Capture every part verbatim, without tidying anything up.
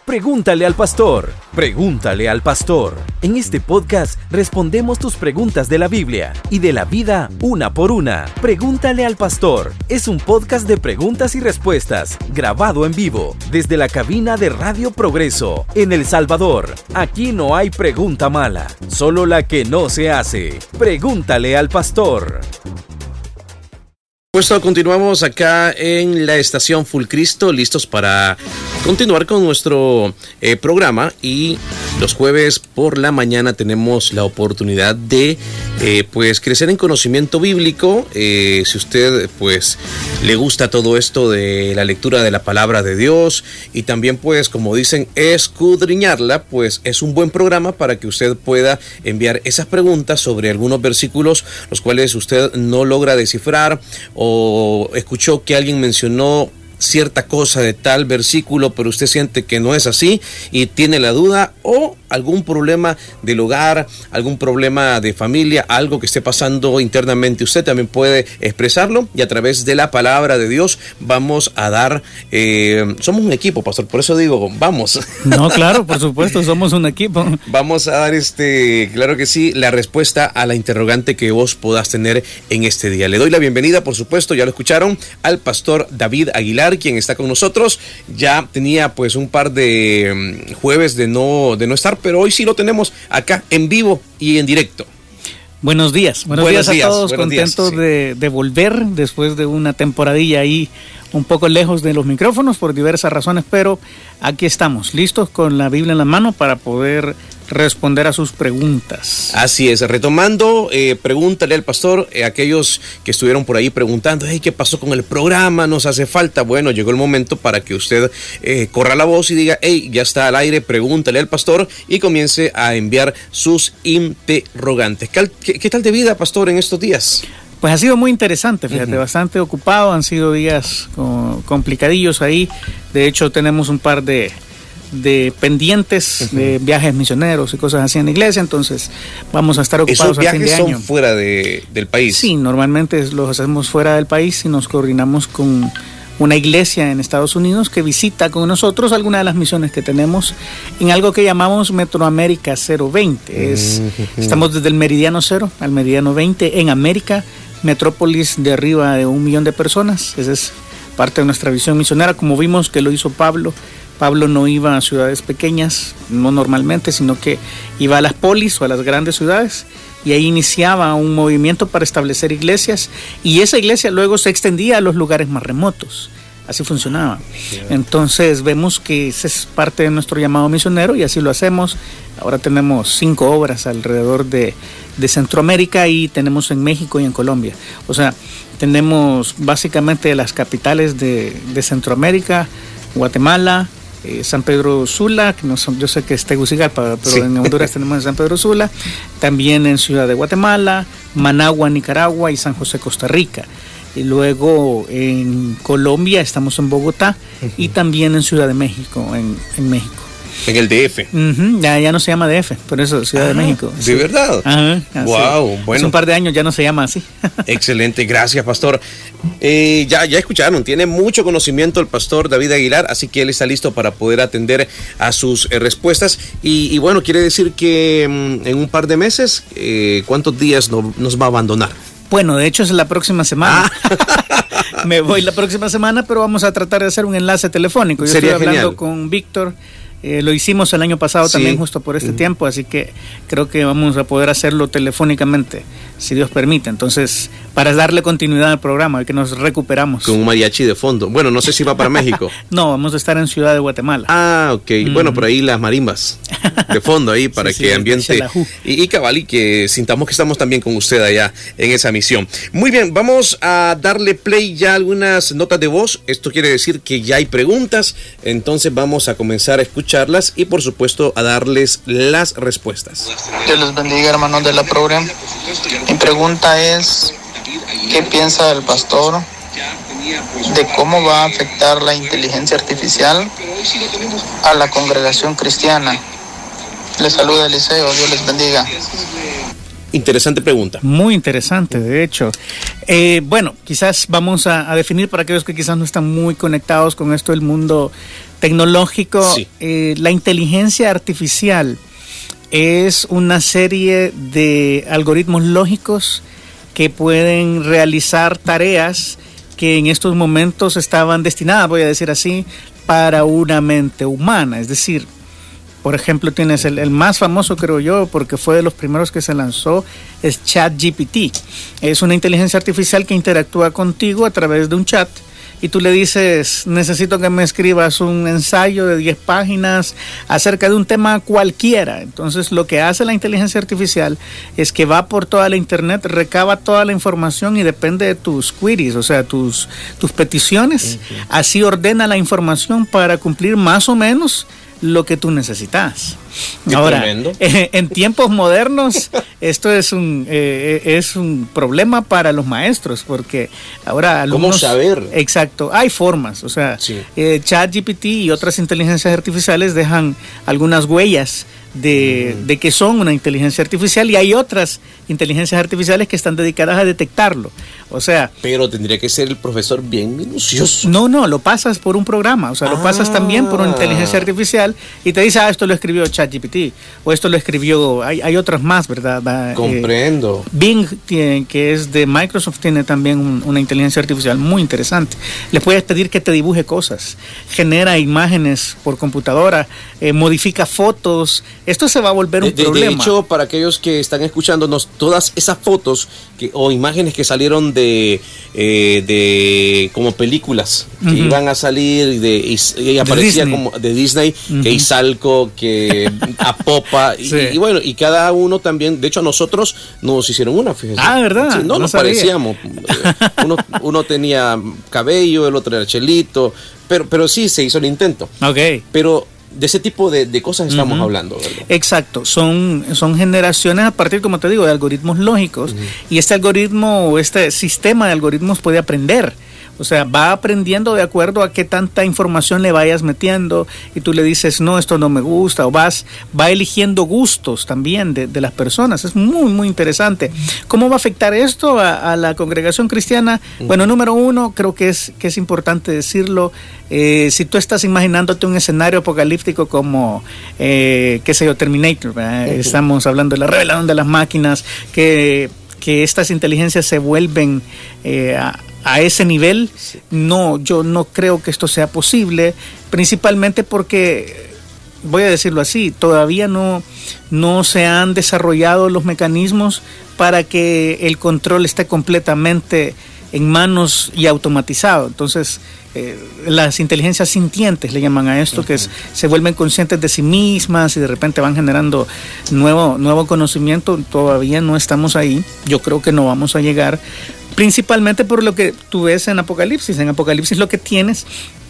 Pregúntale al pastor. Pregúntale al pastor. En este podcast respondemos tus preguntas de la Biblia y de la vida una por una. Pregúntale al pastor. Es un podcast de preguntas y respuestas, grabado en vivo, desde la cabina de Radio Progreso, en El Salvador. Aquí no hay pregunta mala, solo la que no se hace. Pregúntale al pastor. Pues continuamos acá en la estación Full Cristo, listos para continuar con nuestro eh, programa, y los jueves por la mañana tenemos la oportunidad de eh, pues crecer en conocimiento bíblico. Eh, si usted pues le gusta todo esto de la lectura de la palabra de Dios y también pues como dicen escudriñarla, pues es un buen programa para que usted pueda enviar esas preguntas sobre algunos versículos los cuales usted no logra descifrar, o escuchó que alguien mencionó cierta cosa de tal versículo, pero usted siente que no es así y tiene la duda, o algún problema del hogar, algún problema de familia, algo que esté pasando internamente, usted también puede expresarlo, y a través de la palabra de Dios vamos a dar, eh, somos un equipo, pastor, por eso digo, vamos. No, claro, por supuesto, somos un equipo. Vamos a dar, este, claro que sí, la respuesta a la interrogante que vos podás tener en este día. Le doy la bienvenida, por supuesto, ya lo escucharon, al pastor David Aguilar, quien está con nosotros. Ya tenía pues un par de um, jueves de no, de no estar, pero hoy sí lo tenemos acá en vivo y en directo. Buenos días, buenos, buenos días, días a todos, contentos sí. de, de volver después de una temporadilla ahí un poco lejos de los micrófonos por diversas razones, pero aquí estamos, listos con la Biblia en la mano para poder responder a sus preguntas. Así es, retomando, eh, pregúntale al pastor, eh, aquellos que estuvieron por ahí preguntando, hey, ¿qué pasó con el programa? ¿Nos hace falta? Bueno, llegó el momento para que usted eh, corra la voz y diga, hey, ya está al aire, pregúntale al pastor, y comience a enviar sus interrogantes. ¿Qué, qué, qué tal de vida, pastor, en estos días? Pues ha sido muy interesante, fíjate, uh-huh. bastante ocupado, han sido días con, complicadillos ahí. De hecho, tenemos un par de, de pendientes uh-huh. de viajes misioneros y cosas así en la iglesia, entonces vamos a estar ocupados a fin de año. ¿Esos viajes son fuera de, del país? Sí, normalmente los hacemos fuera del país y nos coordinamos con una iglesia en Estados Unidos que visita con nosotros algunas de las misiones que tenemos en algo que llamamos Metroamérica cero veinte. Es, uh-huh. Estamos desde el meridiano cero al meridiano veinte en América, metrópolis de arriba de un millón de personas. Esa es parte de nuestra visión misionera, como vimos que lo hizo Pablo. Pablo no iba a ciudades pequeñas, no normalmente, sino que iba a las polis o a las grandes ciudades, y ahí iniciaba un movimiento para establecer iglesias, y esa iglesia luego se extendía a los lugares más remotos. Así funcionaba. Entonces vemos que ese es parte de nuestro llamado misionero, y así lo hacemos. Ahora tenemos cinco obras alrededor de, de Centroamérica, y tenemos en México y en Colombia. O sea, tenemos básicamente las capitales de, de Centroamérica, Guatemala, eh, San Pedro Sula, que no son, yo sé que es Tegucigalpa, pero sí. En Honduras tenemos en San Pedro Sula, también en Ciudad de Guatemala, Managua, Nicaragua, y San José, Costa Rica. Y luego en Colombia estamos en Bogotá, uh-huh. y también en Ciudad de México, en, en México. En el D F. Uh-huh. Ya, ya no se llama D F, por eso Ciudad ah, de México. ¿De sí. verdad? Ajá. Wow, bueno. Hace un par de años ya no se llama así. Excelente, gracias, pastor. Eh, ya, ya escucharon, tiene mucho conocimiento el pastor David Aguilar, así que él está listo para poder atender a sus eh, respuestas. Y, y bueno, quiere decir que mm, en un par de meses, eh, ¿cuántos días no, nos va a abandonar? Bueno, de hecho es la próxima semana. Ah. Me voy la próxima semana, pero vamos a tratar de hacer un enlace telefónico. Yo Sería estoy hablando genial. con Víctor. Eh, lo hicimos el año pasado sí. también justo por este uh-huh. tiempo, así que creo que vamos a poder hacerlo telefónicamente, si Dios permite. Entonces, para darle continuidad al programa, que nos recuperamos. Con un mariachi de fondo. Bueno, no sé si va para México. No, vamos a estar en Ciudad de Guatemala. Ah, ok. Mm. Bueno, por ahí las marimbas de fondo ahí para sí, que sí, ambiente y, y cabal, y que sintamos que estamos también con usted allá en esa misión. Muy bien, vamos a darle play ya a algunas notas de voz. Esto quiere decir que ya hay preguntas, entonces vamos a comenzar a escuchar charlas y por supuesto a darles las respuestas. Dios les bendiga, hermanos de la programa. Mi pregunta es, ¿qué piensa el pastor de cómo va a afectar la inteligencia artificial a la congregación cristiana? Les saluda Eliseo, Dios les bendiga. Interesante pregunta. Muy interesante, de hecho. Eh, bueno, quizás vamos a, a definir para aquellos que quizás no están muy conectados con esto del mundo tecnológico. Sí. Eh, la inteligencia artificial es una serie de algoritmos lógicos que pueden realizar tareas que en estos momentos estaban destinadas, voy a decir así, para una mente humana. Es decir, por ejemplo, tienes el, el más famoso, creo yo, porque fue de los primeros que se lanzó, es ChatGPT. Es una inteligencia artificial que interactúa contigo a través de un chat y tú le dices, necesito que me escribas un ensayo de diez páginas acerca de un tema cualquiera. Entonces, lo que hace la inteligencia artificial es que va por toda la internet, recaba toda la información y depende de tus queries, o sea, tus, tus peticiones. Uh-huh. Así ordena la información para cumplir más o menos lo que tú necesitas. Qué Ahora, tremendo. eh, en tiempos modernos, esto es un eh, es un problema para los maestros, porque ahora alumnos... ¿Cómo saber? Exacto, hay formas, o sea, sí. eh, ChatGPT y otras inteligencias artificiales dejan algunas huellas de, mm. de que son una inteligencia artificial, y hay otras inteligencias artificiales que están dedicadas a detectarlo. O sea... Pero tendría que ser el profesor bien minucioso. No, no, lo pasas por un programa, o sea, ah. lo pasas también por una inteligencia artificial y te dice, ah, esto lo escribió ChatGPT, o esto lo escribió, hay, hay otras más, ¿verdad? Comprendo. Eh, Bing, tiene, que es de Microsoft, tiene también un, una inteligencia artificial muy interesante. Le puedes pedir que te dibuje cosas, genera imágenes por computadora, eh, modifica fotos. Esto se va a volver un de, de, problema. De hecho, para aquellos que están escuchándonos, todas esas fotos que, o imágenes que salieron de, eh, de como películas que uh-huh. iban a salir de, y, y aparecía de como de Disney, uh-huh. que Izalco, que Apopa, y, sí. y, y bueno, y cada uno también, de hecho a nosotros nos hicieron una, fíjense. Ah, ¿verdad? Sí, no, no nos sabía. Parecíamos. Uno, uno tenía cabello, el otro era chelito, pero, pero sí se hizo el intento. Ok. Pero de ese tipo de, de cosas estamos uh-huh. hablando, ¿verdad? Exacto, son, son generaciones a partir, como te digo, de algoritmos lógicos, uh-huh. y este algoritmo, este sistema de algoritmos puede aprender. O sea, va aprendiendo de acuerdo a qué tanta información le vayas metiendo, y tú le dices, no, esto no me gusta, o vas, va eligiendo gustos también de, de las personas. Es muy, muy interesante. ¿Cómo va a afectar esto a, a la congregación cristiana? Uh-huh. Bueno, número uno, creo que es, que es importante decirlo, eh, si tú estás imaginándote un escenario apocalíptico como, eh, qué sé yo, Terminator, ¿verdad? Uh-huh. Estamos hablando de la rebelión de las máquinas, que, que estas inteligencias se vuelven eh, a, a ese nivel. Sí. No, yo no creo que esto sea posible, principalmente porque, voy a decirlo así, todavía no, no se han desarrollado los mecanismos para que el control esté completamente en manos y automatizado. Entonces, eh, las inteligencias sintientes le llaman a esto, uh-huh. que es, se vuelven conscientes de sí mismas y de repente van generando nuevo, nuevo conocimiento. Todavía no estamos ahí, yo creo que no vamos a llegar, principalmente por lo que tú ves en Apocalipsis. En Apocalipsis lo que tienes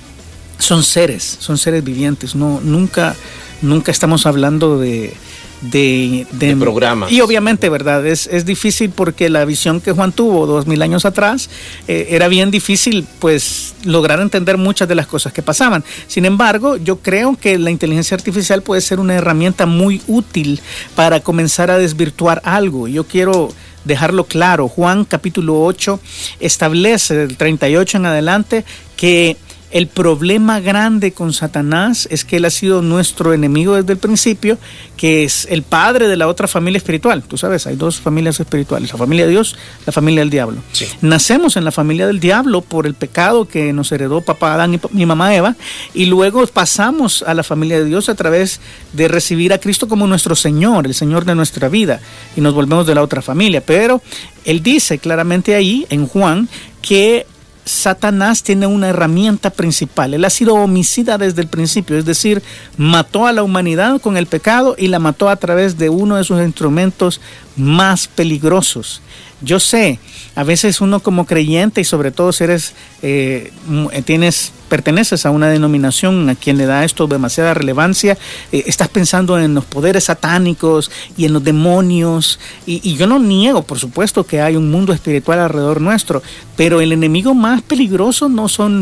son seres, son seres vivientes. No, nunca, nunca estamos hablando de, de, de, de programas. Y obviamente, ¿verdad? Es, es difícil porque la visión que Juan tuvo dos mil años atrás, eh, era bien difícil, pues, lograr entender muchas de las cosas que pasaban. Sin embargo, yo creo que la inteligencia artificial puede ser una herramienta muy útil para comenzar a desvirtuar algo. Yo quiero dejarlo claro. Juan capítulo ocho establece del treinta y ocho en adelante que el problema grande con Satanás es que él ha sido nuestro enemigo desde el principio, que es el padre de la otra familia espiritual. Tú sabes, hay dos familias espirituales, la familia de Dios, la familia del diablo. Sí. Nacemos en la familia del diablo por el pecado que nos heredó papá Adán y mi mamá Eva, y luego pasamos a la familia de Dios a través de recibir a Cristo como nuestro Señor, el Señor de nuestra vida, y nos volvemos de la otra familia. Pero él dice claramente ahí en Juan que Satanás tiene una herramienta principal. Él ha sido homicida desde el principio, es decir, mató a la humanidad con el pecado y la mató a través de uno de sus instrumentos más peligrosos. Yo sé, a veces uno como creyente, y sobre todo si eres, eh, tienes, perteneces a una denominación a quien le da esto demasiada relevancia, eh, estás pensando en los poderes satánicos y en los demonios, y, y yo no niego, por supuesto, que hay un mundo espiritual alrededor nuestro, pero el enemigo más peligroso no son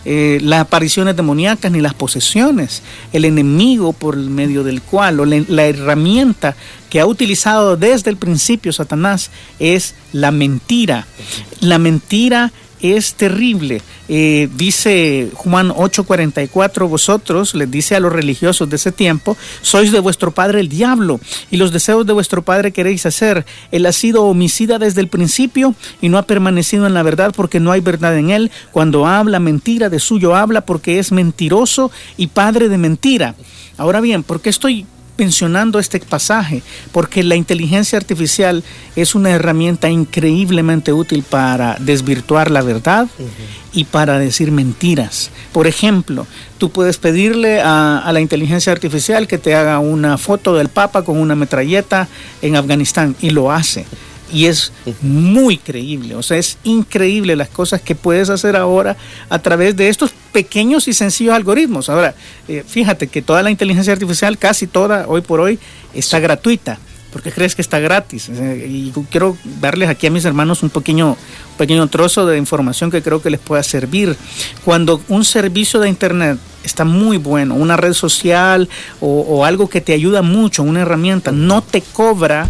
eh, las apariciones demoníacas ni las posesiones. El enemigo por el medio del cual, o la, la herramienta que ha utilizado desde el principio Satanás es la mentira. La mentira es terrible. Eh, dice Juan ocho cuarenta y cuatro, vosotros, les dice a los religiosos de ese tiempo, sois de vuestro padre el diablo, y los deseos de vuestro padre queréis hacer. Él ha sido homicida desde el principio y no ha permanecido en la verdad, porque no hay verdad en él. Cuando habla mentira, de suyo habla, porque es mentiroso y padre de mentira. Ahora bien, ¿por qué estoy mencionando este pasaje? Porque la inteligencia artificial es una herramienta increíblemente útil para desvirtuar la verdad uh-huh. y para decir mentiras. Por ejemplo, tú puedes pedirle a, a la inteligencia artificial que te haga una foto del Papa con una metralleta en Afganistán, y lo hace. Y es muy creíble, o sea, es increíble las cosas que puedes hacer ahora a través de estos pequeños y sencillos algoritmos. Ahora, eh, fíjate que toda la inteligencia artificial, casi toda, hoy por hoy, está gratuita. ¿Por qué crees que está gratis? Eh, y quiero darles aquí a mis hermanos un pequeño, un pequeño trozo de información que creo que les pueda servir. Cuando un servicio de internet está muy bueno, una red social o, o algo que te ayuda mucho, una herramienta, no te cobra.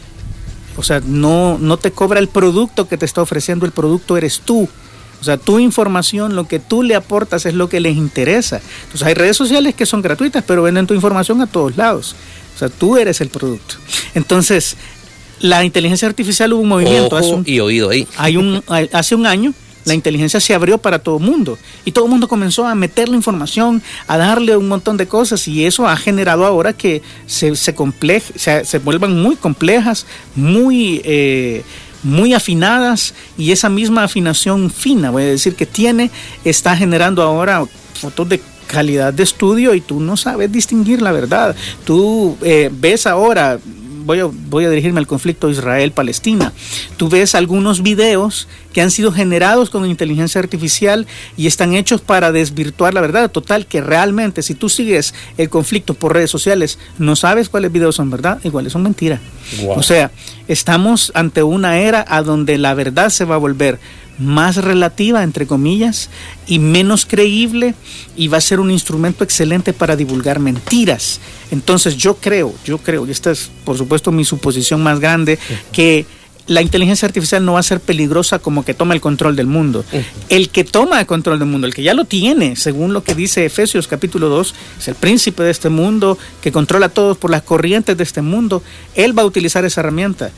O sea, no, no te cobra el producto que te está ofreciendo, el producto eres tú. O sea, tu información, lo que tú le aportas es lo que les interesa. Entonces hay redes sociales que son gratuitas, pero venden tu información a todos lados. O sea, tú eres el producto. Entonces, la inteligencia artificial, hubo un movimiento. Ojo hace un, y oído ahí. Hay un, hace un año, la inteligencia se abrió para todo el mundo y todo el mundo comenzó a meterle información, a darle un montón de cosas, y eso ha generado ahora que se, se, compleje, se, se vuelvan muy complejas, muy, eh, muy afinadas, y esa misma afinación fina, voy a decir, que tiene, está generando ahora fotos de calidad de estudio y tú no sabes distinguir la verdad. Tú eh, ves ahora... Voy a, voy a dirigirme al conflicto Israel-Palestina. Tú ves algunos videos que han sido generados con inteligencia artificial y están hechos para desvirtuar la verdad. Total, que realmente si tú sigues el conflicto por redes sociales, no sabes cuáles videos son verdad y cuáles son mentira. Wow. O sea, estamos ante una era a donde la verdad se va a volver más relativa, entre comillas, y menos creíble, y va a ser un instrumento excelente para divulgar mentiras. Entonces yo creo, yo creo, y esta es por supuesto mi suposición más grande, que la inteligencia artificial no va a ser peligrosa como que toma el control del mundo. El que toma el control del mundo, el que ya lo tiene, según lo que dice Efesios capítulo dos, es el príncipe de este mundo, que controla a todos por las corrientes de este mundo. Él va a utilizar esa herramienta.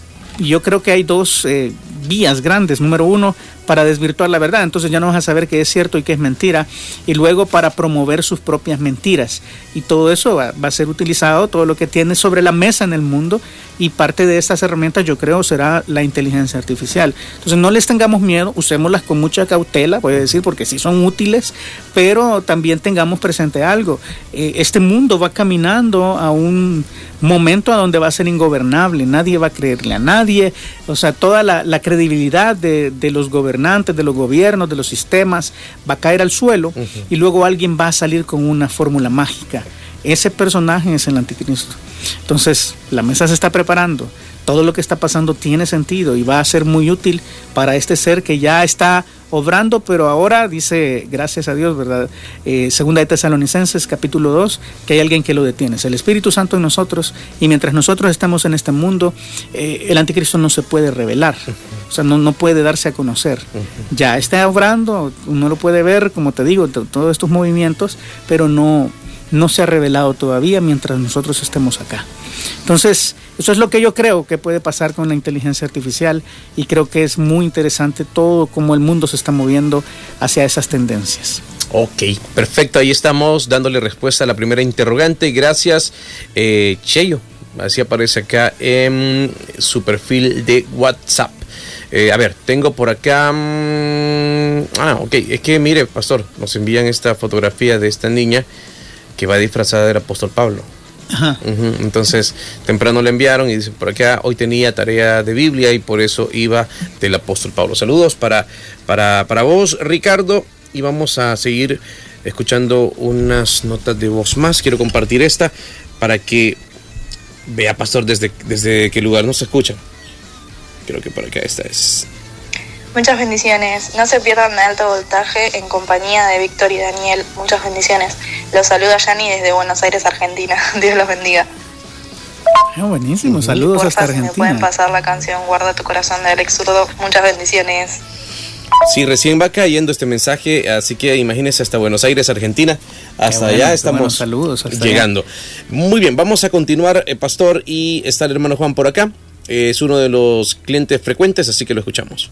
Yo creo que hay dos eh, vías grandes. Número uno, para desvirtuar la verdad, entonces ya no vas a saber qué es cierto y qué es mentira, y luego para promover sus propias mentiras, y todo eso va, va a ser utilizado, todo lo que tiene sobre la mesa en el mundo, y parte de estas herramientas yo creo será la inteligencia artificial. Entonces no les tengamos miedo, usémoslas con mucha cautela, voy a decir, porque sí son útiles, pero también tengamos presente algo. Eh, este mundo va caminando a un momento a donde va a ser ingobernable, nadie va a creerle a nadie, o sea, toda la, la credibilidad de, de los gobernantes, de los gobiernos, de los sistemas va a caer al suelo, uh-huh. y luego alguien va a salir con una fórmula mágica. Ese personaje es el anticristo. Entonces la mesa se está preparando, todo lo que está pasando tiene sentido y va a ser muy útil para este ser que ya está obrando, pero ahora dice, gracias a Dios, ¿verdad? Eh, segunda de Tesalonicenses capítulo dos, que hay alguien que lo detiene, es el Espíritu Santo en nosotros, y mientras nosotros estamos en este mundo, eh, el anticristo no se puede revelar, o sea, no, no puede darse a conocer. Ya está obrando, uno lo puede ver, como te digo, t- todos estos movimientos, pero no, no se ha revelado todavía mientras nosotros estemos acá. Entonces, eso es lo que yo creo que puede pasar con la inteligencia artificial, y creo que es muy interesante todo cómo el mundo se está moviendo hacia esas tendencias. Ok, perfecto, ahí estamos dándole respuesta a la primera interrogante. Gracias, eh, Cheyo. Así aparece acá en su perfil de WhatsApp. Eh, a ver, tengo por acá... Mmm, ah, ok, es que mire, pastor, nos envían esta fotografía de esta niña que va disfrazada del apóstol Pablo. Ajá. Uh-huh. Entonces temprano le enviaron y dice por acá, hoy tenía tarea de Biblia y por eso iba del apóstol Pablo. Saludos para, para, para vos, Ricardo, y vamos a seguir escuchando unas notas de voz más. Quiero compartir esta para que vea, pastor, desde, desde qué lugar nos escucha. Creo que por acá esta es. Muchas bendiciones. No se pierdan de Alto Voltaje en compañía de Víctor y Daniel. Muchas bendiciones. Los saluda Yani desde Buenos Aires, Argentina. Dios los bendiga. Ah, buenísimo. Saludos porfa, hasta Argentina. Si me pueden pasar la canción Guarda tu corazón de Alex Zurdo. Muchas bendiciones. Sí, recién va cayendo este mensaje, así que imagínense hasta Buenos Aires, Argentina. Hasta bueno, allá estamos saludos hasta llegando. Allá. Muy bien, vamos a continuar, eh, Pastor, y está el hermano Juan por acá. Es uno de los clientes frecuentes, así que lo escuchamos.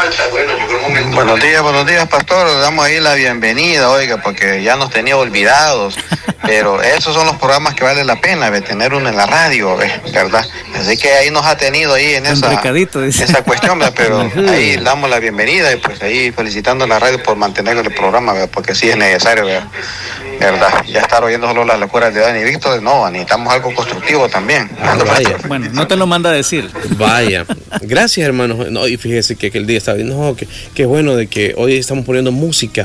Buenos días, buenos días, Pastor. Le damos ahí la bienvenida, oiga, porque ya nos tenía olvidados. Pero esos son los programas que vale la pena de tener uno en la radio, ¿verdad? Así que ahí nos ha tenido ahí en esa, esa cuestión, ¿verdad? Pero ahí damos la bienvenida y pues ahí felicitando a la radio por mantener el programa, ¿verdad? Porque sí es necesario, ¿verdad? ¿verdad? Ya estar oyendo solo las locuras de Dani y Víctor, no, necesitamos algo constructivo también. Vaya. Bueno, no te lo manda a decir. Vaya. Gracias, hermano. No, y fíjese que aquel día estaba viendo, no, que, que bueno de que hoy estamos poniendo música.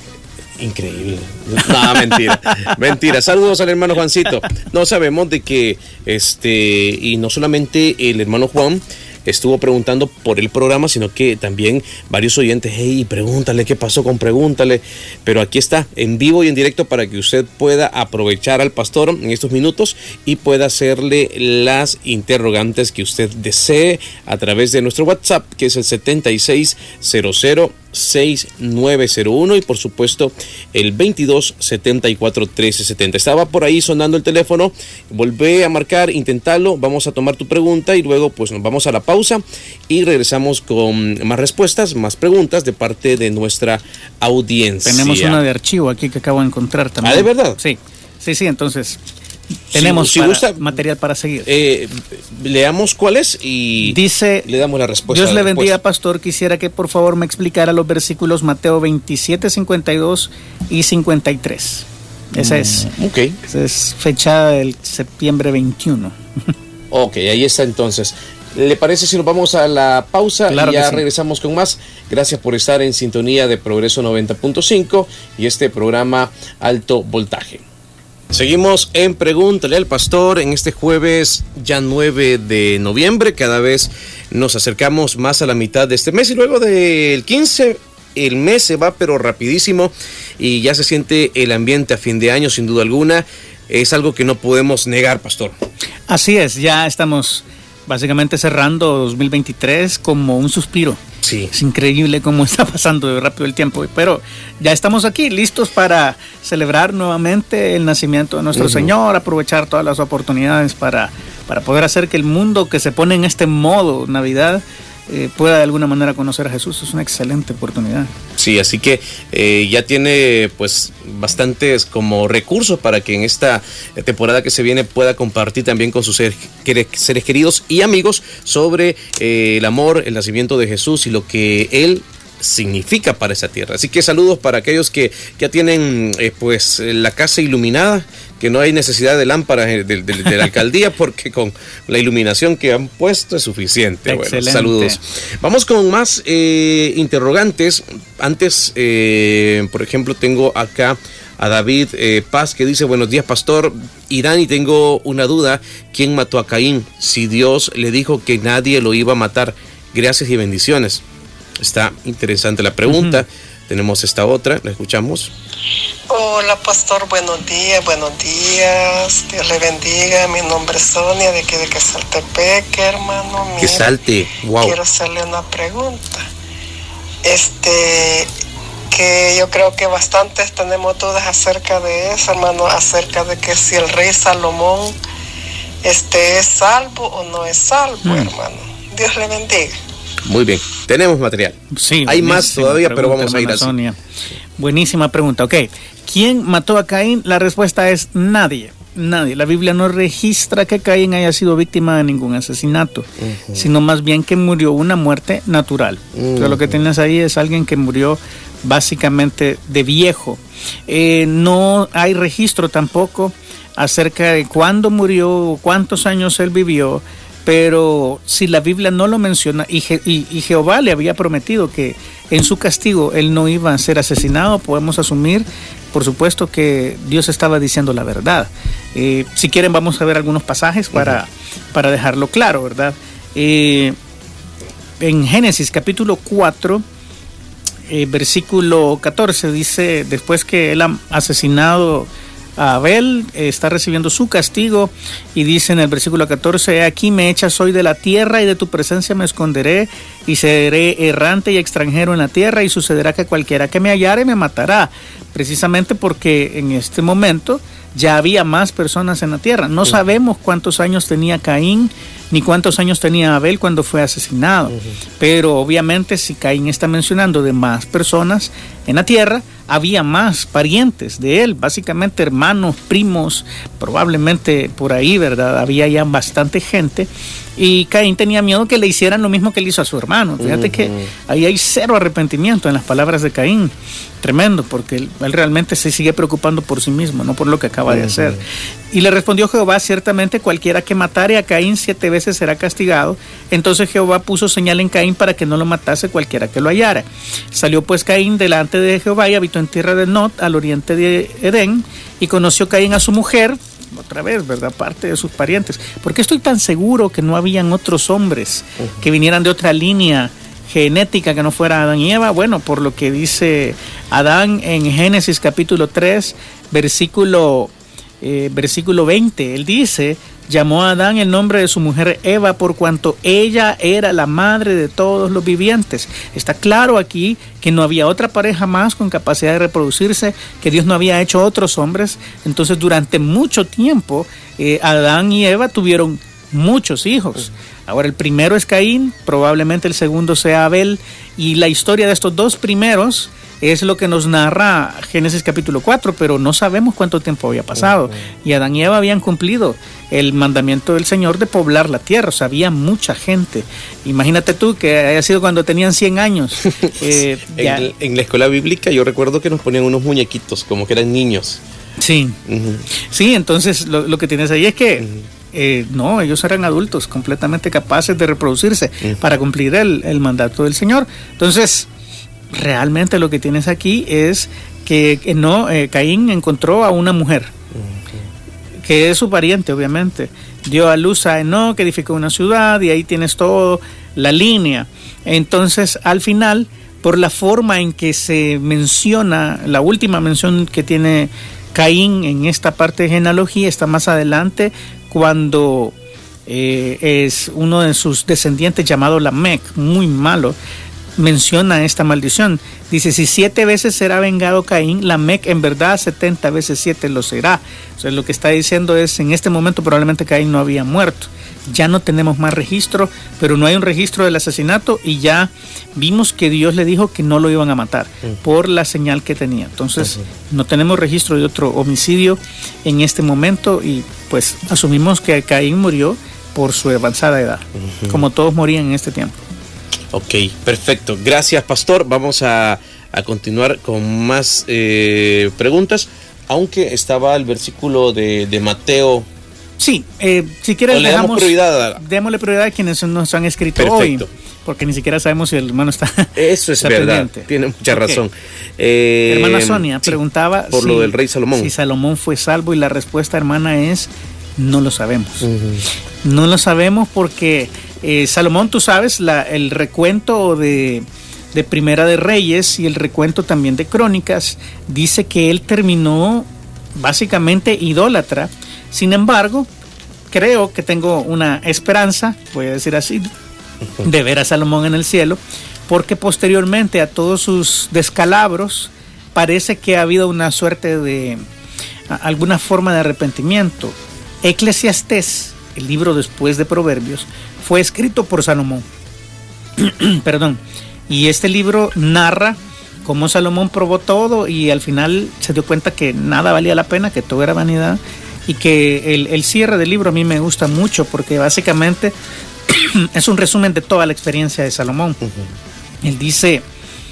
Increíble. No, mentira. Mentira. Saludos al hermano Juancito. No sabemos de que este, y no solamente el hermano Juan estuvo preguntando por el programa, sino que también varios oyentes, hey, pregúntale qué pasó con pregúntale, pero aquí está en vivo y en directo para que usted pueda aprovechar al pastor en estos minutos y pueda hacerle las interrogantes que usted desee a través de nuestro WhatsApp, que es el setenta y seis cero cero seis nueve cero uno, y por supuesto el veintidós setenta y cuatro trece setenta. Estaba por ahí sonando el teléfono, volvé a marcar, intentalo, vamos a tomar tu pregunta y luego pues nos vamos a la pausa y regresamos con más respuestas, más preguntas de parte de nuestra audiencia. Tenemos una de archivo aquí que acabo de encontrar también. ¿Ah, de verdad? Sí, sí, sí, entonces tenemos si, si para, gusta, material para seguir. Eh, leamos cuál es y dice, le damos la respuesta. Dios le bendiga, después. pastor. Quisiera que por favor me explicara los versículos Mateo veintisiete, cincuenta y dos y cincuenta y tres. Esa es, mm, okay. Esa es fechada del septiembre veintiuno. Ok, ahí está entonces. ¿Le parece si nos vamos a la pausa claro y ya sí. regresamos con más? Gracias por estar en sintonía de Progreso noventa punto cinco y este programa Alto Voltaje. Seguimos en Pregúntale al Pastor en este jueves ya nueve de noviembre. Cada vez nos acercamos más a la mitad de este mes y luego del quince el mes se va pero rapidísimo y ya se siente el ambiente a fin de año sin duda alguna. Es algo que no podemos negar, Pastor. Así es, ya estamos básicamente cerrando dos mil veintitrés como un suspiro. Sí. Es increíble cómo está pasando de rápido el tiempo, pero ya estamos aquí listos para celebrar nuevamente el nacimiento de nuestro uh-huh. Señor, aprovechar todas las oportunidades para, para poder hacer que el mundo que se pone en este modo Navidad eh, pueda de alguna manera conocer a Jesús. Es una excelente oportunidad. Sí, así que eh, ya tiene pues bastantes como recursos para que en esta temporada que se viene pueda compartir también con sus seres, seres queridos y amigos sobre eh, el amor, el nacimiento de Jesús y lo que Él significa para esa tierra. Así que saludos para aquellos que ya tienen eh, pues la casa iluminada, que no hay necesidad de lámparas de, de, de, de la alcaldía porque con la iluminación que han puesto es suficiente. Bueno, saludos. Vamos con más eh, interrogantes. Antes, eh, por ejemplo, tengo acá a David eh, Paz que dice: buenos días, pastor. Y Dani, tengo una duda. ¿Quién mató a Caín? Si Dios le dijo que nadie lo iba a matar. Gracias y bendiciones. Está interesante la pregunta. Uh-huh. Tenemos esta otra, la escuchamos. Hola, pastor, buenos días, buenos días. Dios le bendiga. Mi nombre es Sonia, de aquí de Quesaltepec, hermano. Mira, Quesalte, wow. Quiero hacerle una pregunta. Este, que yo creo que bastantes tenemos dudas acerca de eso, hermano, acerca de que si el rey Salomón este, es salvo o no es salvo, hmm. hermano. Dios le bendiga. Muy bien, tenemos material. Sí, hay más todavía, pero vamos a ir así. Sonia. Buenísima pregunta. Ok, ¿quién mató a Caín? La respuesta es nadie. Nadie. La Biblia no registra que Caín haya sido víctima de ningún asesinato, uh-huh. sino más bien que murió una muerte natural. Uh-huh. Pero lo que tienes ahí es alguien que murió básicamente de viejo. Eh, no hay registro tampoco acerca de cuándo murió o cuántos años él vivió. Pero si la Biblia no lo menciona y, Je- y, y Jehová le había prometido que en su castigo él no iba a ser asesinado, podemos asumir, por supuesto, que Dios estaba diciendo la verdad. Eh, si quieren vamos a ver algunos pasajes para, uh-huh. para dejarlo claro, ¿verdad? Eh, en Génesis capítulo cuatro, eh, versículo catorce, dice, después que él ha asesinado a Abel, eh, está recibiendo su castigo, y dice en el versículo catorce: he aquí me echas hoy de la tierra, y de tu presencia me esconderé, y seré errante y extranjero en la tierra, y sucederá que cualquiera que me hallare me matará. Precisamente porque en este momento ya había más personas en la tierra. No uh-huh. sabemos cuántos años tenía Caín ni cuántos años tenía Abel cuando fue asesinado. Uh-huh. Pero obviamente si Caín está mencionando de más personas en la tierra, había más parientes de él, básicamente hermanos, primos, probablemente por ahí, ¿verdad? Había ya bastante gente, y Caín tenía miedo que le hicieran lo mismo que le hizo a su hermano. Fíjate uh-huh. que ahí hay cero arrepentimiento en las palabras de Caín. Tremendo, porque él, él realmente se sigue preocupando por sí mismo, no por lo que acaba uh-huh. de hacer. Y le respondió Jehová: ciertamente cualquiera que matare a Caín siete veces será castigado. Entonces Jehová puso señal en Caín para que no lo matase cualquiera que lo hallara. Salió pues Caín delante de Jehová y habitó en tierra de Nod, al oriente de Edén, y conoció Caín a su mujer, otra vez, ¿verdad? Parte de sus parientes. ¿Por qué estoy tan seguro que no habían otros hombres uh-huh. que vinieran de otra línea genética que no fuera Adán y Eva? Bueno, por lo que dice Adán en Génesis capítulo tres, versículo, eh, versículo veinte. Él dice: llamó a Adán el nombre de su mujer Eva, por cuanto ella era la madre de todos los vivientes. Está claro aquí que no había otra pareja más con capacidad de reproducirse, que Dios no había hecho otros hombres. Entonces durante mucho tiempo eh, Adán y Eva tuvieron muchos hijos. Ahora el primero es Caín, probablemente el segundo sea Abel, y la historia de estos dos primeros es lo que nos narra Génesis capítulo cuatro, pero no sabemos cuánto tiempo había pasado. Uh-huh. Y Adán y Eva habían cumplido el mandamiento del Señor de poblar la tierra, o sea, había mucha gente. Imagínate tú que haya sido cuando tenían cien años. Eh, en, en la escuela bíblica yo recuerdo que nos ponían unos muñequitos, como que eran niños. Sí, uh-huh. sí, entonces lo, lo que tienes ahí es que uh-huh. eh, no, ellos eran adultos completamente capaces de reproducirse uh-huh. para cumplir el, el mandato del Señor. Entonces, realmente lo que tienes aquí es que, que no, eh, Caín encontró a una mujer, uh-huh. que es su pariente, obviamente. Dio a luz a Enoc, que edificó una ciudad, y ahí tienes toda la línea. Entonces, al final, por la forma en que se menciona, la última mención que tiene Caín en esta parte de genealogía está más adelante, cuando eh, es uno de sus descendientes llamado Lamec, muy malo, menciona esta maldición. Dice: si siete veces será vengado Caín, Lamec en verdad setenta veces siete lo será. O sea, lo que está diciendo es, en este momento probablemente Caín no había muerto. Ya no tenemos más registro, pero no hay un registro del asesinato, y ya vimos que Dios le dijo que no lo iban a matar uh-huh. por la señal que tenía. Entonces uh-huh. no tenemos registro de otro homicidio en este momento, y pues asumimos que Caín murió por su avanzada edad, uh-huh. como todos morían en este tiempo. Ok, perfecto. Gracias, pastor. Vamos a, a continuar con más eh, preguntas, aunque estaba el versículo de, de Mateo. Sí, eh, si quieres le damos prioridad a... démosle prioridad a quienes nos han escrito Perfecto. hoy, porque ni siquiera sabemos si el hermano está Eso es está verdad, pendiente. Tiene mucha okay. razón. Eh, hermana Sonia sí, preguntaba por si, lo del rey Salomón. Si Salomón fue salvo, y la respuesta, hermana, es no lo sabemos. Uh-huh. No lo sabemos porque eh, Salomón, tú sabes, la, el recuento de, de Primera de Reyes y el recuento también de Crónicas dice que él terminó básicamente idólatra. Sin embargo, creo que tengo una esperanza, voy a decir así, de ver a Salomón en el cielo, porque posteriormente a todos sus descalabros parece que ha habido una suerte de a, alguna forma de arrepentimiento. Eclesiastés, el libro después de Proverbios, fue escrito por Salomón. Perdón. Y este libro narra cómo Salomón probó todo y al final se dio cuenta que nada valía la pena, que todo era vanidad, y que el, el cierre del libro a mí me gusta mucho porque básicamente es un resumen de toda la experiencia de Salomón. Uh-huh. Él dice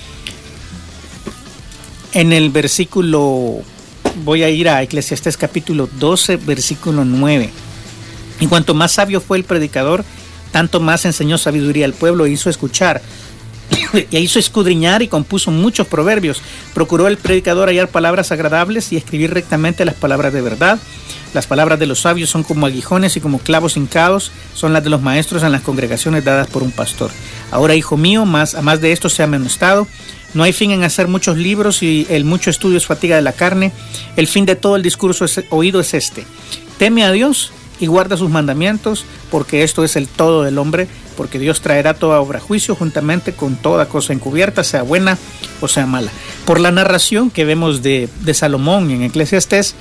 en el versículo, voy a ir a Eclesiastés capítulo doce, versículo nueve. Y cuanto más sabio fue el predicador, tanto más enseñó sabiduría al pueblo e hizo escuchar. y hizo escudriñar y compuso muchos proverbios. Procuró el predicador hallar palabras agradables y escribir rectamente las palabras de verdad. Las palabras de los sabios son como aguijones y como clavos hincados son las de los maestros en las congregaciones dadas por un pastor. Ahora, hijo mío, más, a más de esto sea amonestado. No hay fin en hacer muchos libros y el mucho estudio es fatiga de la carne. El fin de todo el discurso es, oído es este: teme a Dios y guarda sus mandamientos, porque esto es el todo del hombre, porque Dios traerá toda obra a juicio juntamente con toda cosa encubierta, sea buena o sea mala. Por la narración que vemos de, de Salomón en Eclesiastés,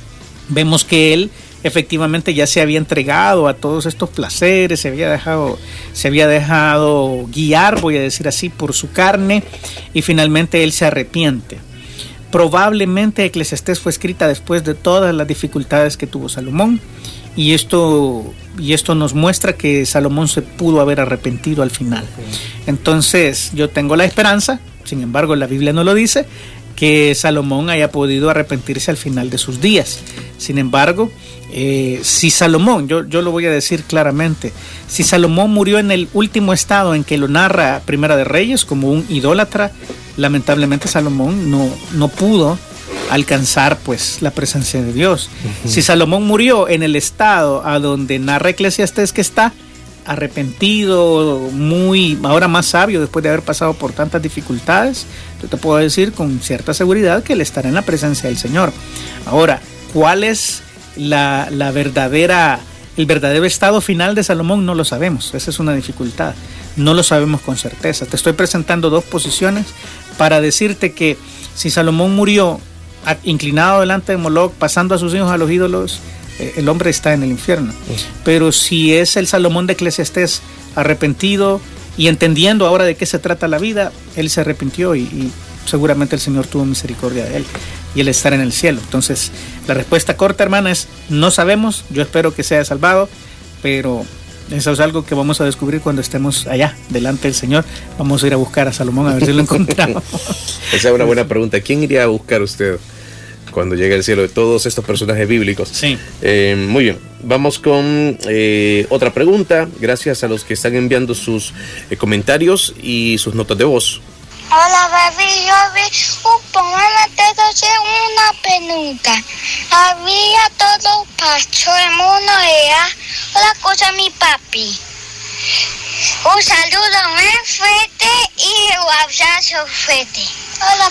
vemos que él efectivamente ya se había entregado a todos estos placeres, se había dejado, se había dejado guiar, voy a decir así, por su carne, y finalmente él se arrepiente. Probablemente Eclesiastés fue escrita después de todas las dificultades que tuvo Salomón, y esto, y esto nos muestra que Salomón se pudo haber arrepentido al final. Entonces yo tengo la esperanza, sin embargo la Biblia no lo dice, que Salomón haya podido arrepentirse al final de sus días. Sin embargo, eh, si Salomón, yo, yo lo voy a decir claramente, si Salomón murió en el último estado en que lo narra Primera de Reyes, como un idólatra, lamentablemente Salomón no, no pudo alcanzar pues la presencia de Dios. Uh-huh. Si Salomón murió en el estado a donde narra Eclesiastés que está, arrepentido, muy ahora más sabio después de haber pasado por tantas dificultades, yo te puedo decir con cierta seguridad que él estará en la presencia del Señor. Ahora, ¿cuál es la, la verdadera, el verdadero estado final de Salomón? No lo sabemos, esa es una dificultad, no lo sabemos con certeza. Te estoy presentando dos posiciones para decirte que si Salomón murió inclinado delante de Moloc, pasando a sus hijos a los ídolos, el hombre está en el infierno. Pero si es el Salomón de Eclesiastés arrepentido y entendiendo ahora de qué se trata la vida, él se arrepintió y, y seguramente el Señor tuvo misericordia de él y él estará en el cielo. Entonces la respuesta corta, hermana, es no sabemos. Yo espero que sea salvado, pero eso es algo que vamos a descubrir cuando estemos allá delante del Señor. Vamos a ir a buscar a Salomón a ver si lo encontramos. Esa es una buena pregunta. ¿Quién iría a buscar usted cuando llegue al cielo de todos estos personajes bíblicos? Sí. Eh, muy bien, vamos con eh, otra pregunta. Gracias a los que están enviando sus eh, comentarios y sus notas de voz. Hola, baby, yo vi un programa de doce, una pregunta. Había todo pacho el mundo era la cosa mi papi. Un saludo muy fuerte y un abrazo fuerte. Hola.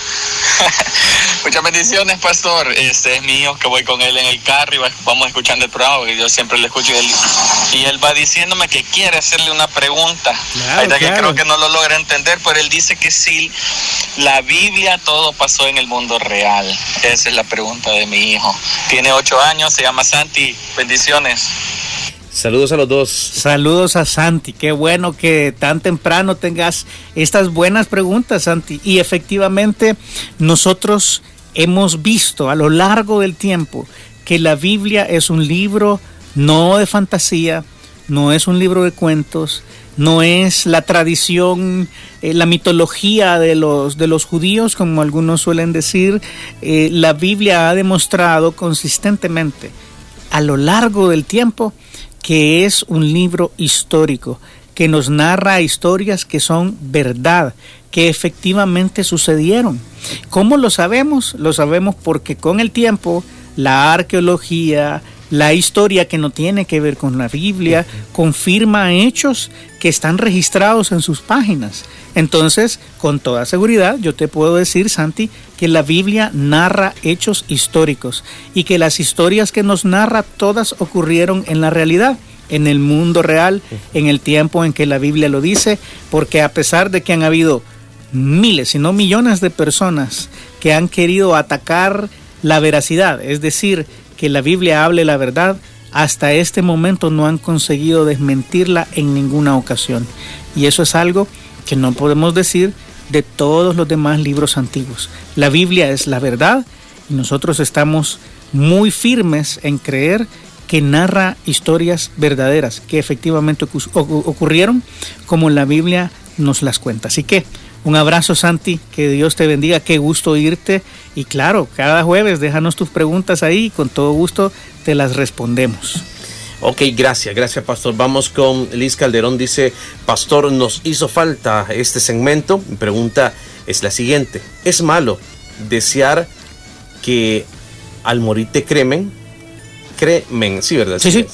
Muchas bendiciones, pastor. Este es mi hijo, que voy con él en el carro y vamos escuchando el programa, porque yo siempre le escucho y él, y él va diciéndome que quiere hacerle una pregunta. Claro, Ahorita claro. que creo que no lo logra entender, pero él dice que si la Biblia todo pasó en el mundo real. Esa es la pregunta de mi hijo. Tiene ocho años, se llama Santi. Bendiciones. Saludos a los dos. Saludos a Santi, qué bueno que tan temprano tengas estas buenas preguntas, Santi. Y efectivamente nosotros hemos visto a lo largo del tiempo que la Biblia es un libro no de fantasía, no es un libro de cuentos, no es la tradición, eh, la mitología de los, de los judíos, como algunos suelen decir. Eh, la Biblia ha demostrado consistentemente a lo largo del tiempo que es un libro histórico, que nos narra historias que son verdad, que efectivamente sucedieron. ¿Cómo lo sabemos? Lo sabemos porque con el tiempo la arqueología, la historia que no tiene que ver con la Biblia, confirma hechos que están registrados en sus páginas. Entonces, con toda seguridad, yo te puedo decir, Santi, que la Biblia narra hechos históricos y que las historias que nos narra todas ocurrieron en la realidad, en el mundo real, en el tiempo en que la Biblia lo dice, porque a pesar de que han habido miles, si no millones de personas que han querido atacar la veracidad, es decir, que la Biblia hable la verdad, hasta este momento no han conseguido desmentirla en ninguna ocasión. Y eso es algo que no podemos decir de todos los demás libros antiguos. La Biblia es la verdad y nosotros estamos muy firmes en creer que narra historias verdaderas, que efectivamente ocurrieron como la Biblia nos las cuenta. Así que un abrazo, Santi, que Dios te bendiga, qué gusto oírte. Y claro, cada jueves déjanos tus preguntas ahí y con todo gusto te las respondemos. Ok, gracias, gracias, pastor. Vamos con Liz Calderón. Dice, pastor, nos hizo falta este segmento. Mi pregunta es la siguiente. ¿Es malo desear que al morir te cremen? Cremen, sí, ¿verdad? Sí, sí.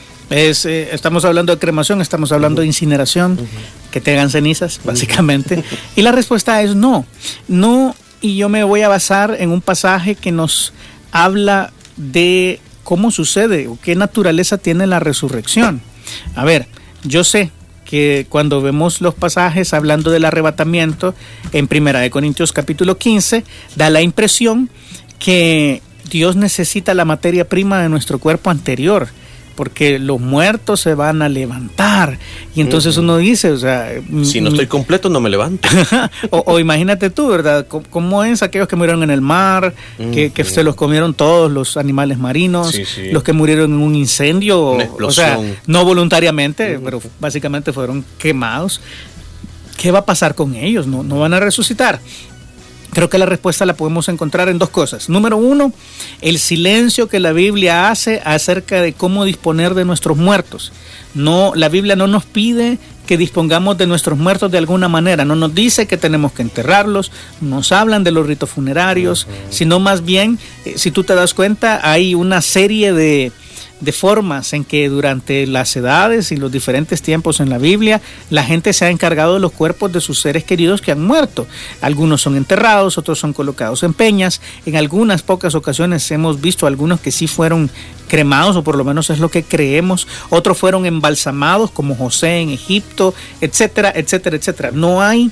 Es, eh, estamos hablando de cremación, estamos hablando uh-huh. de incineración, uh-huh. que te hagan cenizas, básicamente. Uh-huh. Y la respuesta es no. No, y yo me voy a basar en un pasaje que nos habla de cómo sucede o qué naturaleza tiene la resurrección. A ver, yo sé que cuando vemos los pasajes hablando del arrebatamiento en Primera de Corintios capítulo quince, da la impresión que Dios necesita la materia prima de nuestro cuerpo anterior, porque los muertos se van a levantar. Y entonces uh-huh. uno dice, o sea... Si no estoy completo, no me levanto. o, o imagínate tú, ¿verdad? ¿Cómo es aquellos que murieron en el mar, uh-huh. que, que se los comieron todos los animales marinos, sí, sí. los que murieron en un incendio, o sea, no voluntariamente, uh-huh. pero básicamente fueron quemados? ¿Qué va a pasar con ellos? ¿No, no van a resucitar? Creo que la respuesta la podemos encontrar en dos cosas. Número uno, el silencio que la Biblia hace acerca de cómo disponer de nuestros muertos. No, la Biblia no nos pide que dispongamos de nuestros muertos de alguna manera. No nos dice que tenemos que enterrarlos, no nos hablan de los ritos funerarios, uh-huh. sino más bien, eh, si tú te das cuenta, hay una serie de... de formas en que durante las edades y los diferentes tiempos en la Biblia la gente se ha encargado de los cuerpos de sus seres queridos que han muerto. Algunos son enterrados, otros son colocados en peñas. En algunas pocas ocasiones hemos visto algunos que sí fueron cremados, o por lo menos es lo que creemos. Otros fueron embalsamados, como José en Egipto, etcétera, etcétera, etcétera. No hay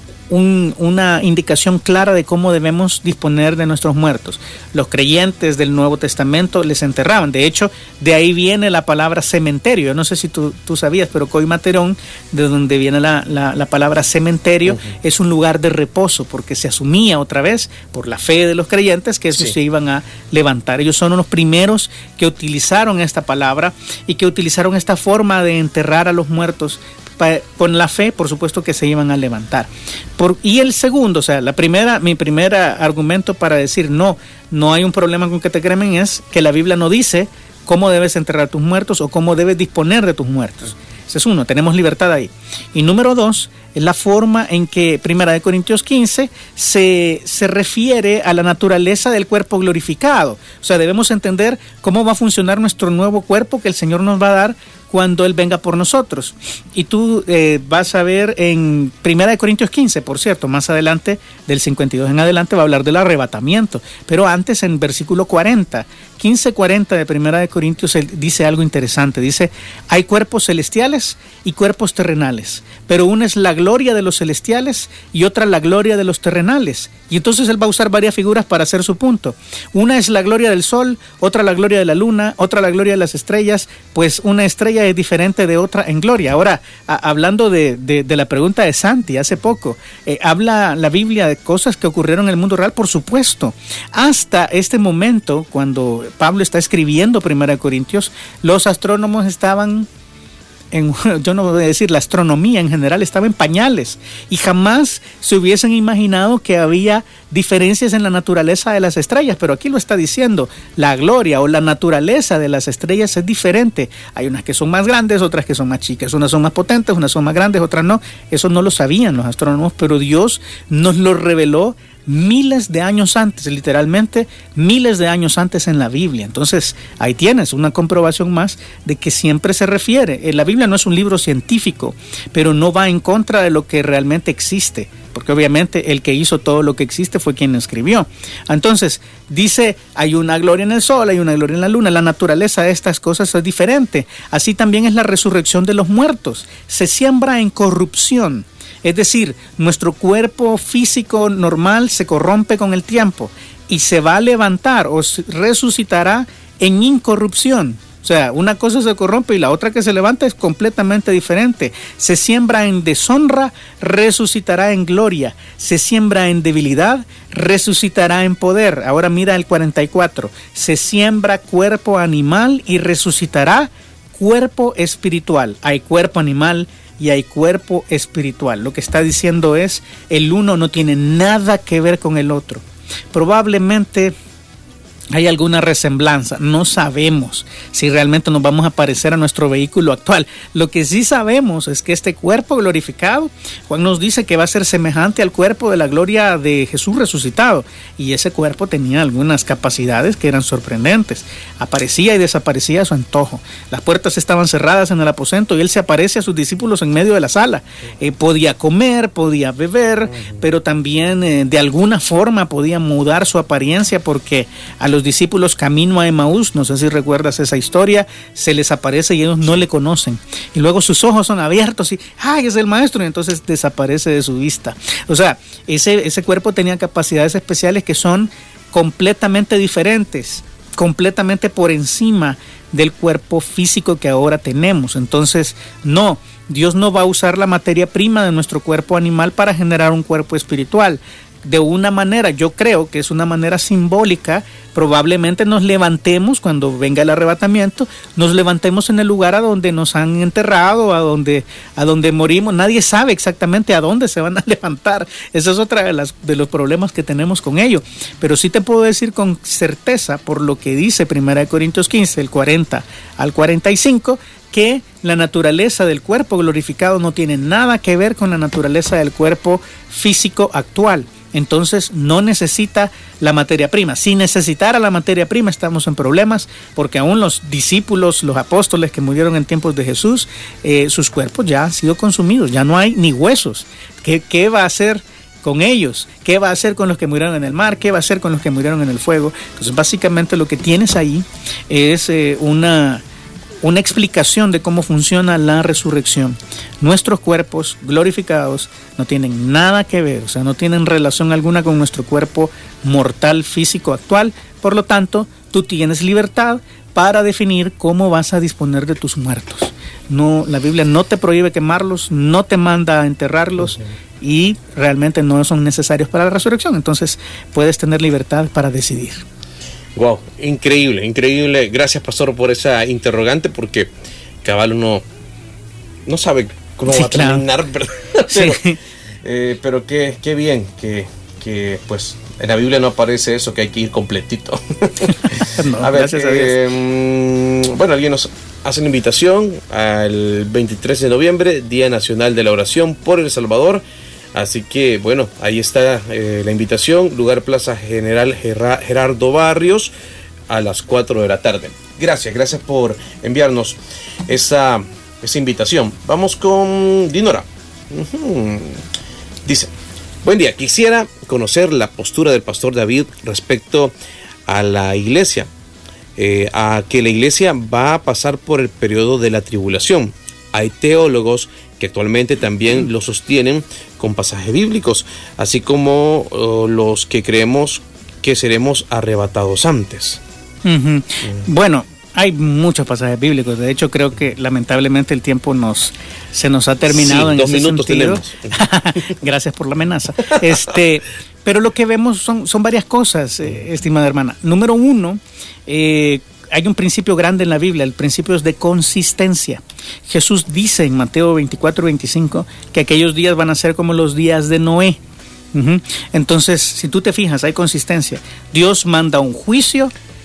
Un, una indicación clara de cómo debemos disponer de nuestros muertos. Los creyentes del Nuevo Testamento les enterraban. De hecho, de ahí viene la palabra cementerio. Yo no sé si tú, tú sabías, pero Coimaterón, de donde viene la, la, la palabra cementerio, uh-huh. es un lugar de reposo, porque se asumía otra vez, por la fe de los creyentes, que esos sí. se iban a levantar. Ellos son los primeros que utilizaron esta palabra y que utilizaron esta forma de enterrar a los muertos, con la fe, por supuesto, que se iban a levantar. Por, y el segundo, o sea, la primera, mi primer argumento para decir no, no hay un problema con que te cremen es que la Biblia no dice cómo debes enterrar tus muertos o cómo debes disponer de tus muertos. Ese es uno, tenemos libertad ahí. Y número dos, es la forma en que Primera de Corintios quince se, se refiere a la naturaleza del cuerpo glorificado. O sea, debemos entender cómo va a funcionar nuestro nuevo cuerpo que el Señor nos va a dar cuando Él venga por nosotros. Y tú eh, vas a ver en Primera de Corintios quince, por cierto, más adelante, del cincuenta y dos en adelante, va a hablar del arrebatamiento. Pero antes, en versículo cuarenta, quince cuarenta de Primera de Corintios, él dice algo interesante. Dice, hay cuerpos celestiales y cuerpos terrenales, pero una es la gloria de los celestiales y otra la gloria de los terrenales. Y entonces él va a usar varias figuras para hacer su punto. Una es la gloria del sol, otra la gloria de la luna, otra la gloria de las estrellas, pues una estrella es diferente de otra en gloria. Ahora, a, hablando de, de, de la pregunta de Santi hace poco, eh, ¿habla la Biblia de cosas que ocurrieron en el mundo real? Por supuesto. Hasta este momento, cuando Pablo está escribiendo Primera de Corintios, los astrónomos estaban... En, yo no voy a decir, la astronomía en general estaba en pañales y jamás se hubiesen imaginado que había diferencias en la naturaleza de las estrellas, pero aquí lo está diciendo, la gloria o la naturaleza de las estrellas es diferente. Hay unas que son más grandes, otras que son más chicas, unas son más potentes, unas son más grandes, otras no. Eso no lo sabían los astrónomos, pero Dios nos lo reveló miles de años antes, literalmente miles de años antes en la Biblia. Entonces ahí tienes una comprobación más de que siempre se refiere. La Biblia no es un libro científico, pero no va en contra de lo que realmente existe, porque obviamente el que hizo todo lo que existe fue quien lo escribió. Entonces dice, hay una gloria en el sol, hay una gloria en la luna. La naturaleza de estas cosas es diferente. Así también es la resurrección de los muertos. Se siembra en corrupción. Es decir, nuestro cuerpo físico normal se corrompe con el tiempo y se va a levantar o resucitará en incorrupción. O sea, una cosa se corrompe y la otra que se levanta es completamente diferente. Se siembra en deshonra, resucitará en gloria. Se siembra en debilidad, resucitará en poder. Ahora mira el cuarenta y cuatro. Se siembra cuerpo animal y resucitará cuerpo espiritual. Hay cuerpo animal y hay cuerpo espiritual. Lo que está diciendo es, el uno no tiene nada que ver con el otro. Probablemente hay alguna resemblanza. No sabemos si realmente nos vamos a parecer a nuestro vehículo actual. Lo que sí sabemos es que este cuerpo glorificado, Juan nos dice que va a ser semejante al cuerpo de la gloria de Jesús resucitado, y ese cuerpo tenía algunas capacidades que eran sorprendentes. Aparecía y desaparecía a su antojo. Las puertas estaban cerradas en el aposento y él se aparece a sus discípulos en medio de la sala. Eh, podía comer, podía beber, pero también eh, de alguna forma podía mudar su apariencia, porque a los discípulos camino a Emaús, no sé si recuerdas esa historia, se les aparece y ellos no le conocen, y luego sus ojos son abiertos y ¡ay, es el maestro! Y entonces desaparece de su vista. O sea, ese, ese cuerpo tenía capacidades especiales que son completamente diferentes, completamente por encima del cuerpo físico que ahora tenemos. Entonces, no, Dios no va a usar la materia prima de nuestro cuerpo animal para generar un cuerpo espiritual. De una manera, yo creo que es una manera simbólica, probablemente nos levantemos cuando venga el arrebatamiento, nos levantemos en el lugar a donde nos han enterrado, a donde, a donde morimos. Nadie sabe exactamente a dónde se van a levantar. Esa es otra de, las, de los problemas que tenemos con ello. Pero sí te puedo decir con certeza, por lo que dice primera de Corintios quince, el cuarenta al cuarenta y cinco, que la naturaleza del cuerpo glorificado no tiene nada que ver con la naturaleza del cuerpo físico actual. Entonces no necesita la materia prima. Si necesitara la materia prima, estamos en problemas, porque aún los discípulos, los apóstoles que murieron en tiempos de Jesús, eh, sus cuerpos ya han sido consumidos, ya no hay ni huesos. ¿Qué, qué va a hacer con ellos? ¿Qué va a hacer con los que murieron en el mar? ¿Qué va a hacer con los que murieron en el fuego? Entonces básicamente lo que tienes ahí es eh, una... una explicación de cómo funciona la resurrección. Nuestros cuerpos glorificados no tienen nada que ver, o sea, no tienen relación alguna con nuestro cuerpo mortal físico actual. Por lo tanto, tú tienes libertad para definir cómo vas a disponer de tus muertos. No, la Biblia no te prohíbe quemarlos, no te manda a enterrarlos, okay, y realmente no son necesarios para la resurrección. Entonces, puedes tener libertad para decidir. Wow, increíble, increíble. Gracias, pastor, por esa interrogante, porque cabal uno no sabe cómo sí, va a claro. terminar, ¿verdad? Pero, sí. eh, pero qué, qué bien que, que pues en la Biblia no aparece eso, que hay que ir completito. No, a ver, gracias eh, a Dios. Bueno, alguien nos hace una invitación al veintitrés de noviembre, Día Nacional de la Oración por El Salvador. Así que, bueno, ahí está eh, la invitación, lugar Plaza General Gerardo Barrios, a las cuatro de la tarde. Gracias, gracias por enviarnos esa, esa invitación. Vamos con Dinora. Uh-huh. Dice, buen día, quisiera conocer la postura del pastor David respecto a la iglesia, eh, a que la iglesia va a pasar por el periodo de la tribulación. Hay teólogos que actualmente también lo sostienen con pasajes bíblicos, así como uh, los que creemos que seremos arrebatados antes. Uh-huh. Uh-huh. Bueno, hay muchos pasajes bíblicos. De hecho, creo que lamentablemente el tiempo nos se nos ha terminado. Sí, en dos ese minutos sentido. Tenemos. Gracias por la amenaza. Este, pero lo que vemos son, son varias cosas, eh, estimada hermana. Número uno, eh, hay un principio grande en la Biblia, el principio es de consistencia. Jesús dice en Mateo veinticuatro, veinticinco que aquellos días van a ser como los días de Noé. Uh-huh. Entonces, si tú te fijas, hay consistencia. Dios manda un juicio,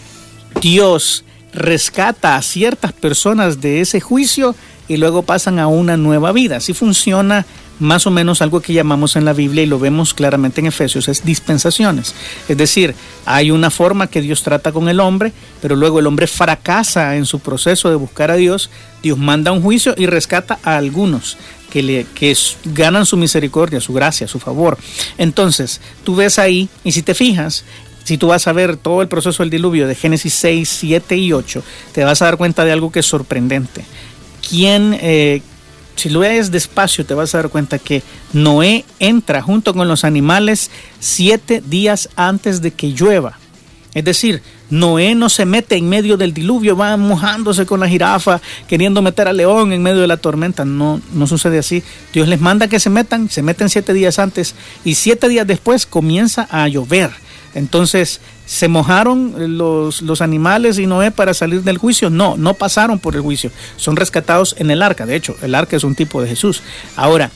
Dios rescata a ciertas personas de ese juicio y luego pasan a una nueva vida. Así funciona más o menos algo que llamamos en la Biblia, y lo vemos claramente en Efesios, es dispensaciones. Es decir, hay una forma que Dios trata con el hombre, pero luego el hombre fracasa en su proceso de buscar a Dios. Dios manda un juicio y rescata a algunos que, le, que ganan su misericordia, su gracia, su favor. Entonces, tú ves ahí, y si te fijas, si tú vas a ver todo el proceso del diluvio de Génesis seis, siete y ocho, te vas a dar cuenta de algo que es sorprendente. ¿Quién... Eh, Si lo ves despacio, te vas a dar cuenta que Noé entra junto con los animales siete días antes de que llueva. Es decir, Noé no se mete en medio del diluvio, va mojándose con la jirafa, queriendo meter al león en medio de la tormenta. No, no sucede así. Dios les manda que se metan, se meten siete días antes, y siete días después comienza a llover. Entonces, ¿se mojaron los, los animales y Noé para salir del juicio? No, no pasaron por el juicio. Son rescatados en el arca. De hecho, el arca es un tipo de Jesús. Ahora,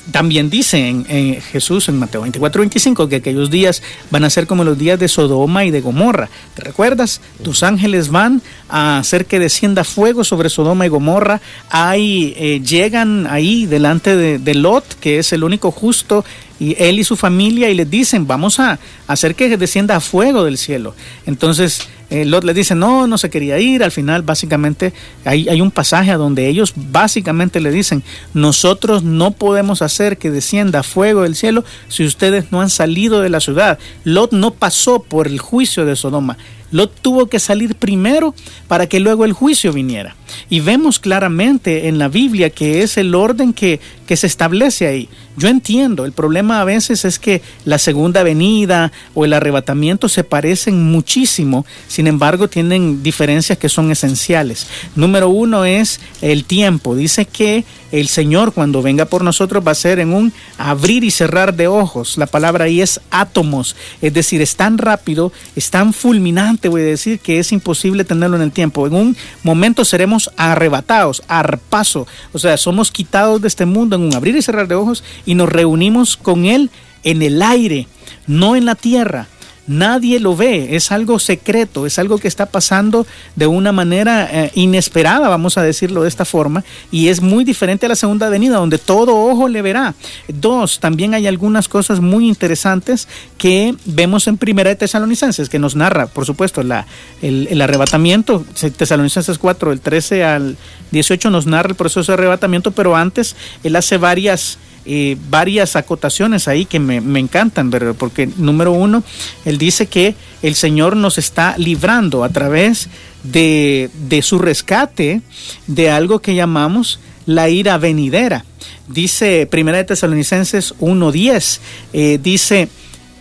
También dice en, en Jesús en Mateo veinticuatro veinticinco que aquellos días van a ser como los días de Sodoma y de Gomorra. ¿Te recuerdas? Tus ángeles van a hacer que descienda fuego sobre Sodoma y Gomorra. Ahí eh, llegan ahí delante de, de Lot, que es el único justo, y él y su familia, y les dicen, vamos a hacer que descienda fuego del cielo. Entonces eh, Lot les dice, no, no se quería ir. Al final básicamente hay, hay un pasaje donde ellos básicamente le dicen, nosotros no podemos hacer que descienda fuego del cielo si ustedes no han salido de la ciudad. Lot no pasó por el juicio de Sodoma. Lot tuvo que salir primero para que luego el juicio viniera. Y vemos claramente en la Biblia que es el orden que, que se establece ahí. Yo entiendo, el problema a veces es que la segunda venida o el arrebatamiento se parecen muchísimo, sin embargo tienen diferencias que son esenciales. Número uno es el tiempo. Dice que el Señor cuando venga por nosotros va a ser en un abrir y cerrar de ojos. La palabra ahí es átomos, es decir, es tan rápido, es tan fulminante, voy a decir, que es imposible tenerlo en el tiempo. En un momento seremos arrebatados, arpazo, o sea, somos quitados de este mundo en un abrir y cerrar de ojos y nos reunimos con Él en el aire, no en la tierra. Nadie lo ve, es algo secreto, es algo que está pasando de una manera eh, inesperada, vamos a decirlo de esta forma, y es muy diferente a la segunda venida, donde todo ojo le verá. Dos, también hay algunas cosas muy interesantes que vemos en Primera de Tesalonicenses, que nos narra, por supuesto, la, el, el arrebatamiento. Tesalonicenses cuatro, del trece al dieciocho, nos narra el proceso de arrebatamiento, pero antes él hace varias... Eh, varias acotaciones ahí que me, me encantan, ¿verdad? Porque número uno, él dice que el Señor nos está librando a través de, de su rescate de algo que llamamos la ira venidera. Dice Primera de Tesalonicenses uno diez, eh, dice,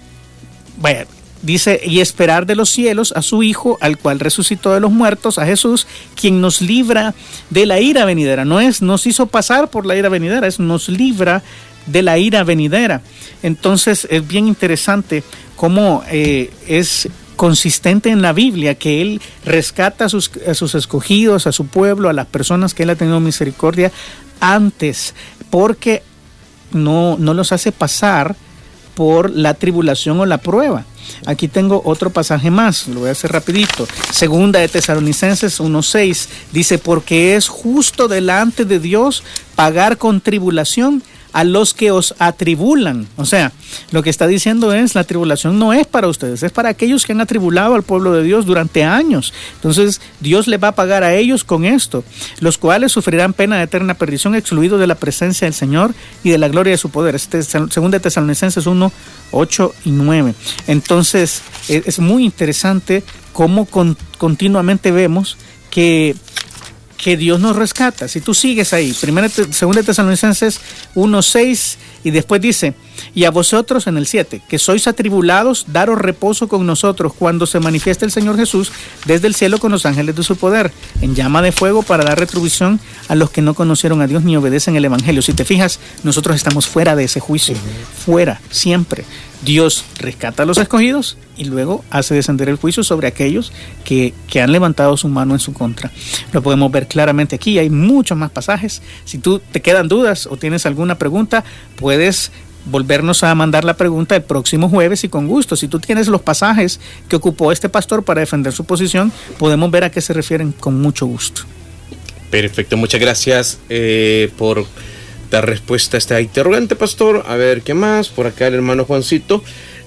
bueno, dice, y esperar de los cielos a su Hijo, al cual resucitó de los muertos, a Jesús, quien nos libra de la ira venidera. No es nos hizo pasar por la ira venidera, es nos libra de la ira venidera. Entonces es bien interesante cómo eh, es consistente en la Biblia que Él rescata a sus, a sus escogidos, a su pueblo, a las personas que Él ha tenido misericordia antes, porque no, no los hace pasar por la tribulación o la prueba. Aquí tengo otro pasaje más, lo voy a hacer rapidito. Segunda de Tesalonicenses uno seis dice, porque es justo delante de Dios pagar con tribulación a los que os atribulan. O sea, lo que está diciendo es, la tribulación no es para ustedes, es para aquellos que han atribulado al pueblo de Dios durante años. Entonces, Dios les va a pagar a ellos con esto, los cuales sufrirán pena de eterna perdición, excluidos de la presencia del Señor y de la gloria de su poder. Este es Segunda de Tesalonicenses uno, ocho y nueve. Entonces, es muy interesante cómo con, continuamente vemos que que Dios nos rescata. Si tú sigues ahí, primera, segunda Tesalonicenses uno seis, y después dice, y a vosotros en el siete, que sois atribulados, daros reposo con nosotros cuando se manifieste el Señor Jesús desde el cielo con los ángeles de su poder, en llama de fuego para dar retribución a los que no conocieron a Dios ni obedecen el Evangelio. Si te fijas, nosotros estamos fuera de ese juicio, uh-huh. fuera, siempre. Dios rescata a los escogidos y luego hace descender el juicio sobre aquellos que, que han levantado su mano en su contra. Lo podemos ver claramente aquí, hay muchos más pasajes. Si tú te quedan dudas o tienes alguna pregunta, puedes volvernos a mandar la pregunta el próximo jueves y con gusto. Si tú tienes los pasajes que ocupó este pastor para defender su posición, podemos ver a qué se refieren con mucho gusto. Perfecto, muchas gracias eh, por dar respuesta a esta interrogante, pastor. A ver, ¿qué más? Por acá el hermano Juancito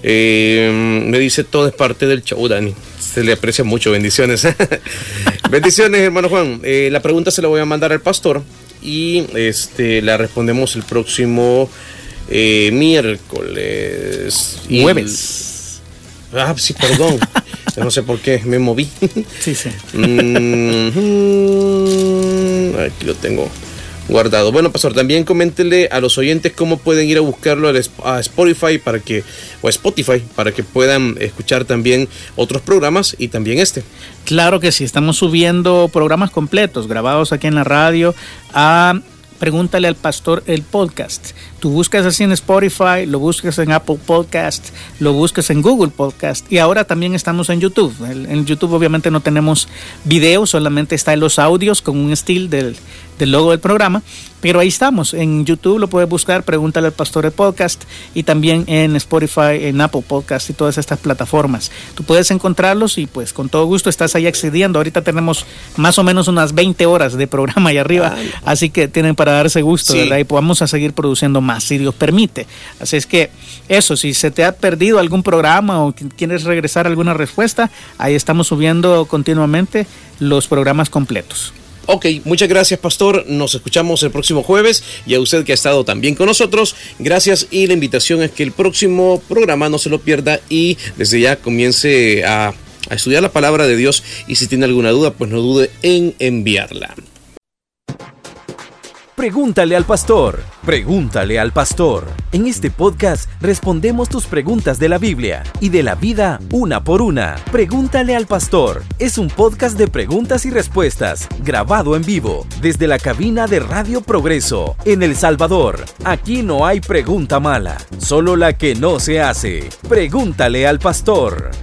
eh, me dice, todo es parte del show, Dani. Se le aprecia mucho, bendiciones. Bendiciones, hermano Juan. Eh, la pregunta se la voy a mandar al pastor y este la respondemos el próximo eh, miércoles. Jueves. Y, ah, sí, perdón. No sé por qué me moví. Sí, sí. Mm-hmm. Aquí lo tengo guardado. Bueno, pastor, también coméntele a los oyentes cómo pueden ir a buscarlo a Spotify para que, o a Spotify, para que puedan escuchar también otros programas y también este. Claro que sí, estamos subiendo programas completos, grabados aquí en la radio, a Pregúntale al Pastor, el podcast. Tú buscas así en Spotify, lo buscas en Apple Podcast, lo buscas en Google Podcast y ahora también estamos en YouTube. En YouTube obviamente no tenemos video, solamente están los audios con un estilo del, del logo del programa, pero ahí estamos. En YouTube lo puedes buscar, Pregúntale al Pastor el podcast, y también en Spotify, en Apple Podcast y todas estas plataformas. Tú puedes encontrarlos y pues con todo gusto estás ahí accediendo. Ahorita tenemos más o menos unas veinte horas de programa ahí arriba, Ay. así que tienen para darse gusto, sí. ¿verdad? Y vamos a seguir produciendo más, si Dios permite. Así es que eso, si se te ha perdido algún programa o quieres regresar a alguna respuesta, ahí estamos subiendo continuamente los programas completos. Ok, muchas gracias, pastor. Nos escuchamos el próximo jueves, y a usted que ha estado también con nosotros, gracias, y la invitación es que el próximo programa no se lo pierda y desde ya comience a, a estudiar la palabra de Dios, y si tiene alguna duda, pues no dude en enviarla. Pregúntale al pastor. Pregúntale al pastor. En este podcast respondemos tus preguntas de la Biblia y de la vida una por una. Pregúntale al pastor. Es un podcast de preguntas y respuestas grabado en vivo desde la cabina de Radio Progreso en El Salvador. Aquí no hay pregunta mala, solo la que no se hace. Pregúntale al pastor.